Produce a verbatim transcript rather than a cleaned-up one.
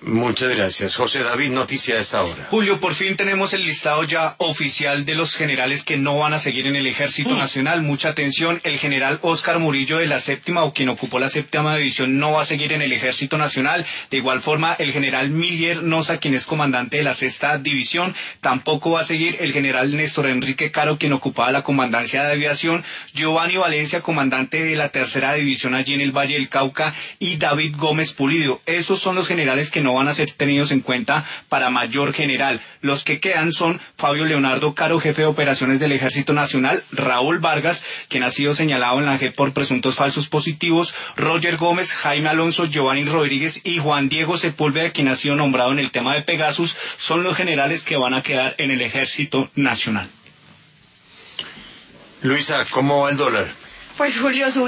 Muchas gracias. José David, noticia a esta hora. Julio, por fin tenemos el listado ya oficial de los generales que no van a seguir en el Ejército mm. Nacional. Mucha atención, el general Óscar Murillo de la séptima, o quien ocupó la séptima división, no va a seguir en el Ejército Nacional. De igual forma, el general Miller Noza, quien es comandante de la sexta división, tampoco va a seguir. El general Néstor Enrique Caro, quien ocupaba la comandancia de aviación, Giovanni Valencia, comandante de la tercera división allí en el Valle del Cauca, y David Gómez Pulido. Esos son los generales que no van a ser tenidos en cuenta para mayor general. Los que quedan son Fabio Leonardo Caro, jefe de operaciones del Ejército Nacional, Raúl Vargas, quien ha sido señalado en la J E P por presuntos falsos positivos, Roger Gómez, Jaime Alonso, Giovanni Rodríguez y Juan Diego Sepúlveda, quien ha sido nombrado en el tema de Pegasus, son los generales que van a quedar en el Ejército Nacional. Luisa, ¿cómo va el dólar? Pues Julio, su